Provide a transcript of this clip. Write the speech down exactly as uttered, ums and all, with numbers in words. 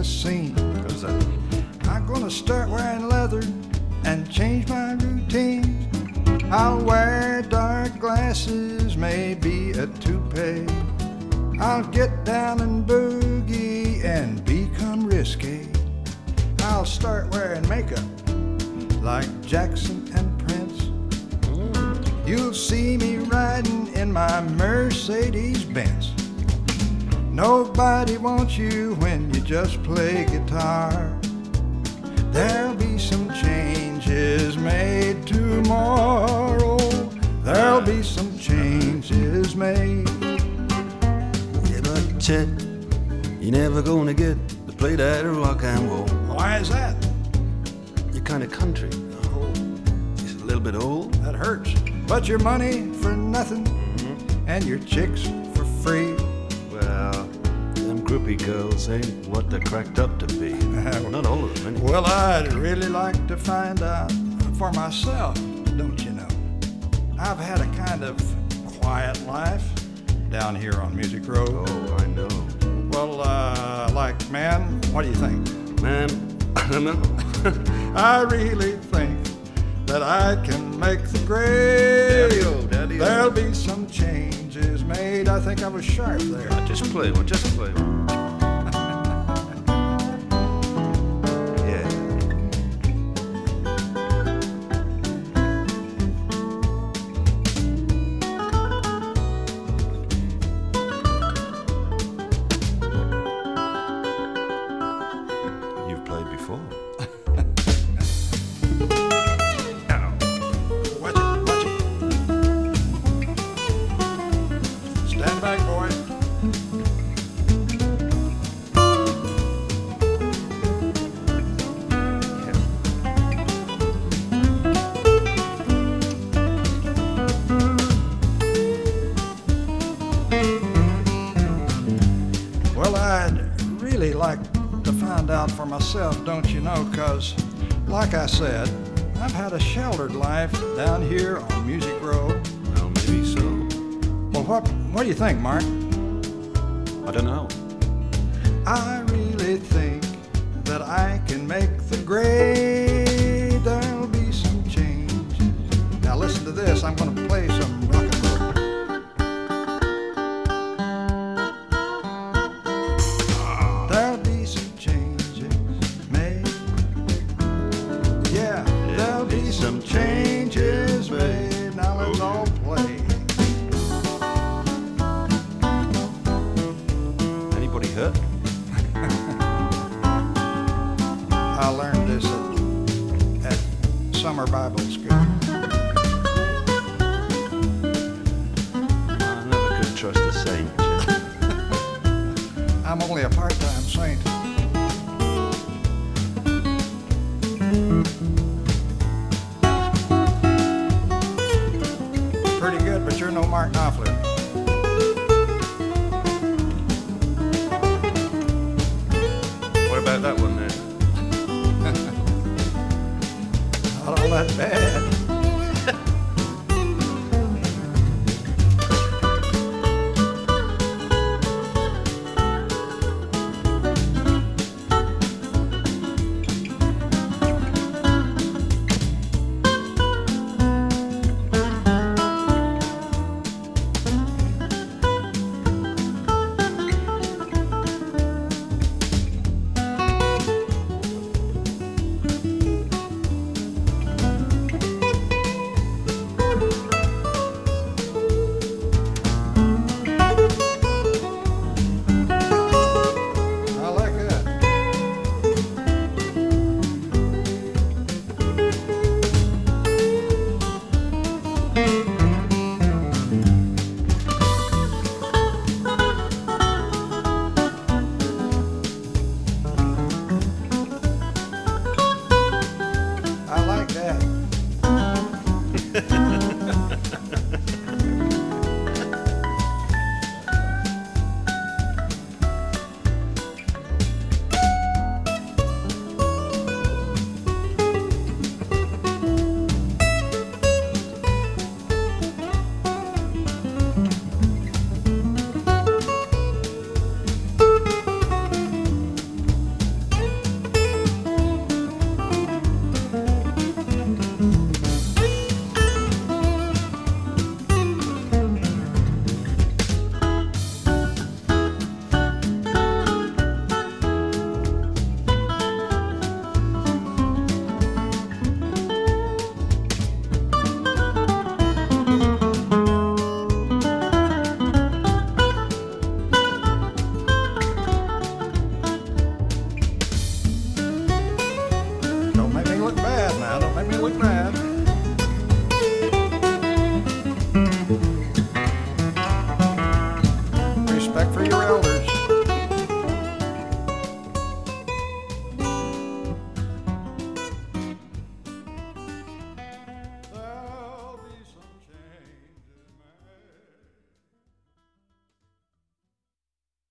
scene. How's that? I'm gonna start wearing leather and change my routine. I'll wear dark glasses, maybe a toupee. I'll get down and boogie and become risque. I'll start wearing makeup like Jackson and Prince. Mm. You'll see me riding in my Mercedes-Benz. Nobody wants you when you just play guitar. There'll be some changes made tomorrow. There'll be some changes made. Yeah, but Chet, you're never gonna get to play that rock and roll. Why is that? You're kind of country. Oh, it's a little bit old. That hurts. But your money for nothing, mm-hmm. and your chicks for free. Well, them groupie girls ain't what they're cracked up to be. Not all of them, anyway. Well, I'd really like to find out for myself, don't you know? I've had a kind of quiet life down here on Music Row. Oh, I know. Well, uh, like, man, what do you think? Man, I don't know. I really think that I can make the grade. Daddy-o, daddy-o. There'll be some changes made. I think I was sharp there. Uh, just play one, just play one. Yeah. You've played before. Watch it, watch it. Stand back, boy. Well, I'd really like to find out for myself, don't you know, 'cause like I said, I've had a sheltered life down here on Music Row. Well, maybe so. Well, what what do you think, Mark? I don't know. I really think that I can make the grade. There'll be some changes. Now listen to this. I'm going to play some rock and roll. There'll be some changes made. Yeah, there'll be some changes made. Now let's all play. Anybody hurt? I learned this at, at Summer Bible School. I never could trust a saint. I'm only a part-time saint. Pretty good, but you're no Mark Knopfler. What about that one then? Not all that bad. with my